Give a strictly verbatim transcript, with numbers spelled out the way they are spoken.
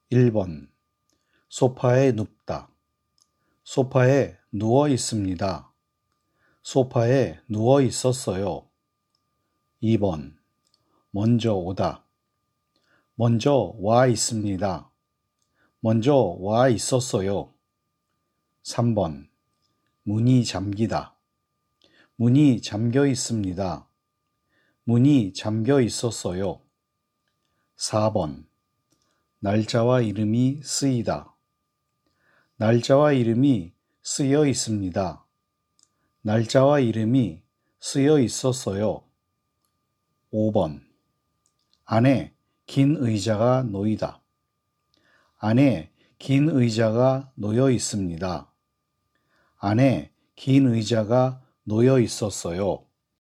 일 번 소파에 눕다. 소파에 누워 있습니다. 소파에 누워 있었어요. 이 번 먼저 오다. 먼저 와 있습니다. 먼저 와 있었어요. 삼 번 문이 잠기다. 문이 잠겨 있습니다. 문이 잠겨 있었어요. 사 번 날짜와 이름이 쓰이다. 날짜와 이름이 쓰여 있습니다. 날짜와 이름이 쓰여 있었어요. 오 번 안에 긴 의자가 놓이다. 안에 긴 의자가 놓여 있습니다. 안에 긴 의자가 놓여 있었어요.